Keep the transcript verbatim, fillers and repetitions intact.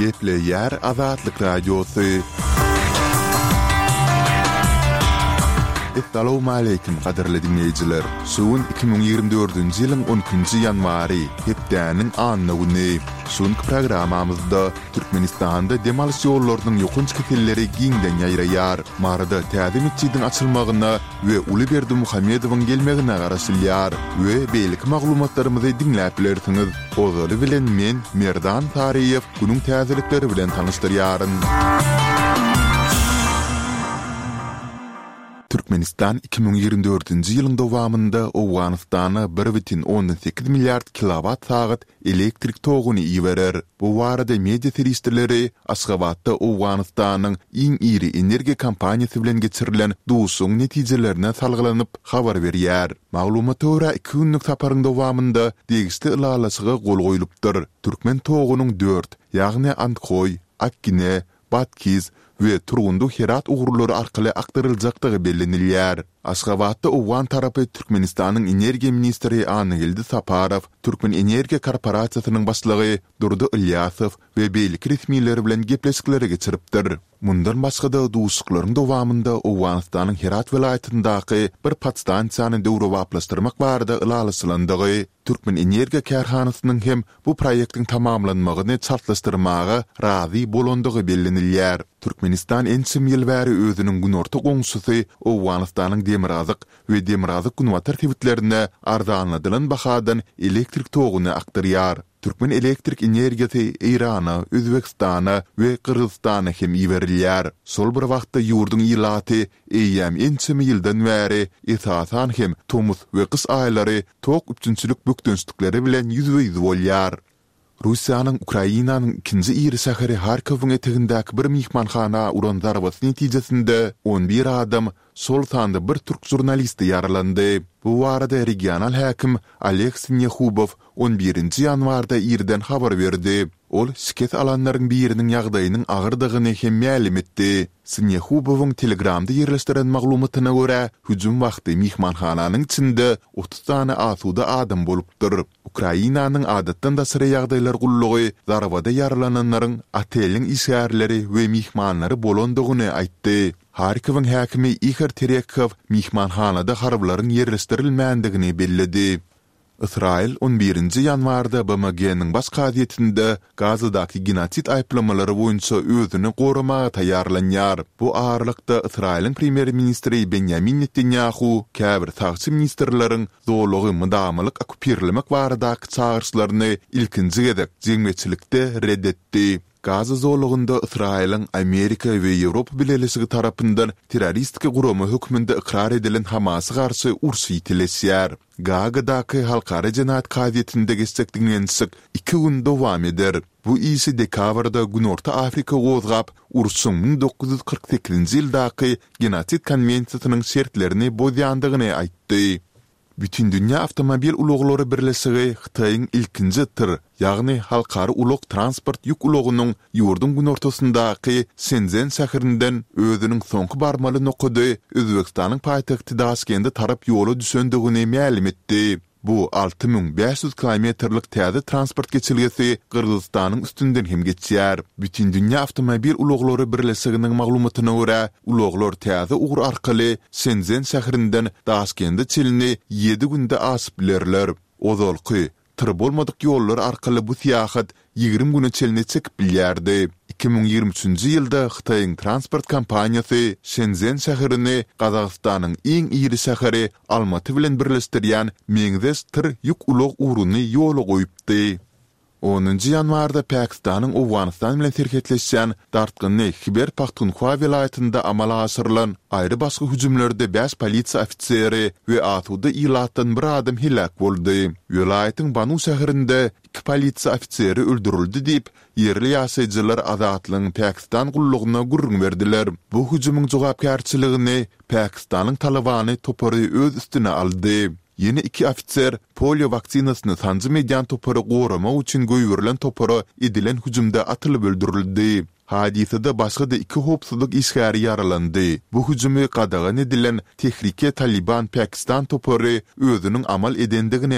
Geple yer Azatlyk Radyosu. Assalamu alaykum qadarly dinleyijiler. Suun iki bin ýygrimi dördünji ýylyň on üçinji ýanwary hepdäniň anyny güni. Şonky programamyzda Türkmenistanda demaliş ýollarynyň ýokynç ketelleri giňden ýaýraýar. Marada täze mitçidiň açylmagyna we Ulyberdi Muhammedowyň gelmegine garaşylýar we beýlik maglumatlarymyzy dinläp bilersiňiz. Ozaly bilen men Merdan Tariýew günüň täzelikleri bilen tanyşdyrýaryn. Türkmenistan iki bin ýygrimi dördünji ýylyň dowamynda Awganystana bir butun on sekiz milliard kilowat saat elektrik toguny iýerer. Bu barada media teristleri Aşgabatda Awganystanyň iň iri energiýa kompaniýasy bilen geçirilen duşuň netijelerine salgylanyp habar berýär. Maglumata görä iki günlük saparyň dowamynda degişli ýylalaşyga gol goýulypdyr. Türkmen togunyň dört, ýagny Antkoy, Akkine, Batkiz we Turgundu Herat uğurlary arkaly aktaryljakdygy bellenilýär. Aşgabatda Owgan tarapy Türkmenistanyň energiýa ministri Anygildi Saparov, Türkmen Energiýa Korporasiýasynyň başlygy Durdy Ilyasow we beýlik resmiýetler bilen gepleşikleri geçiripdir. Mundan başga da duşuklaryň dowamynda Owganystanyň Herat welaýatyndaky bir podstansiýany döwre waplaşdyrmak barada ýalyşylandygy, Türkmen Energiýa Karhanasynyň hem bu proýektiň tamamlanmagyny çartlaşdyrmaga razy bolandygy bellenilýär. Türkmenistan ençim ýyl bäri özüniň günorta goňşusy Owganystanyň demirazyk we demirazyk günwatar tebitlerine arzanladylan bahadan elektrik toguny aktarýar. Türkmen elektrik energiýasy Irana, Özbekistana we Kyrgyzstana hem iberilýär. Sol bir wagtda ýurdun ýylaty eýýäm ençim ýyldan bäri esasan hem tomuz we kys aýlary tok üçünçülük bökdünçlükleri bilen ýüzbe-ýüz bolýar. Russiýanyň Ukrainanyň ikinji iri şäheri Harkowyň etegindäki bir mihmanhana uran zarbasy netijesinde on bir adam, sol sanda bir türk jurnalisti ýaralandy. Bu barada regional häkim Oleg Sinyahubov on birinji ýanwarda irden habar berdi. Ol şiket alanlaryň biriniň ýagdaýynyň agyrdygyny hem ma'lum etdi. Sinyahubowyň Telegramda ýerleşdiren maglumatyna görä, hüjüm wagty mihmanhananyň içinde otuz tane asuda adam bolupdyr. Ukrainanyň adatdan da syra ýagdaýlar gullugy zarbada ýaralananlaryň oteliň işgärleri we mihmanlary bolandygyny aýtdy. Harkowyň häkimi Igor Terekov mihmanhanada harbylaryň ýerleşdirilmändigini belledi. İsrail on birinji ýanwarda B M G'niň baş gazetinde Gazadaky genosit aýplamalary boýunça özüni goramaga taýýarlanýar. Bu aralykda Israiliň premier ministri Benjamin Netanyahu käbir sagçy ministrleriň zorlugy mydamlyk okupirlemek baradaky çağrışlaryny ilkinji gezek jeňmeçilikde reddetdi. Gaza zorlugunda Israiliň Amerika we Ýewropa bileşigi tarapyndan terroristik guramy hökmünde ikrar edilen Hamas'a garşy ursy ýitileşýär. Gagadaky halkara jenayat gazetinde geçsek dinlensek iki gün dowam eder. Bu isi dekabrda Günorta Afrika gozgap ursuň bin dokuz ýüz kırk sekizinji ýyldaky genosit konwensiýasynyň şertlerini bozýandygyny aýtdy. Bütün dünýä avtomobil uloglary birleşigi Xitayň ilkinji tyr, ýagny halkara ulog transport ýük ulogunyň ýurdun günortasyndaky Shenzhen şäherinden özüniň soňky barmaly nokudy Özbekistanyň paýtagty Daşkende tarap ýola düşendigini ma'lum etdi. Bu altı bin beş yüz kilometrlik täze transport geçilgesi Kırgızstanyň üstünden hem geçýär. Bütün dünýä avtomobil uloglary birleşiginiň maglumatyna görä, uloglar täze ugur arkaly Shenzhen şäherinden Daşkende çelini ýedi günde asyp bilerler. Ozalky tyr bolmadyk ýollar arkaly bu syýahat ýygrimi güne çelini çekip bilýärdi. iki bin ýygrimi üçinji ýylda Xitayň transport kompaniýasy Shenzhen şäherini Gazagystanyň iň iri şäheri Almaty bilen birleşdirýän meňzes tyr ýük ulog uruny ýola goýupdy. onunji ýanwarda Pakistanyň Awganystan bilen serhetleşýän dartgyny Khyber Pakhtunkhwa welaýatynda amala aşyrylan aýry başga hüjümlerde beş polisiýa ofiseri we atuda ýylatdan bir adam helak boldy. Welaýatyň Banu şäherinde iki polisiýa ofiseri öldürildi diýip yerli ýaşaýjylar Azatlygyň Pakistan gullugyna gurrun berdiler. Bu hüjümüň jogapkärçiligini Pakistanyň Talabany topary öz üstüne aldy. Yeni iki ofisier polio vaksinasyny tanzim edýän topary gorama üçin göýberilen topary edilen hüjümde atylyp öldürildi. Hadisede başga da iki hopsuzluk işgäri yaralandy. Bu hüjümi qadagan edilen Tehrike Taliban Pakistan topary özüniň amal edendigini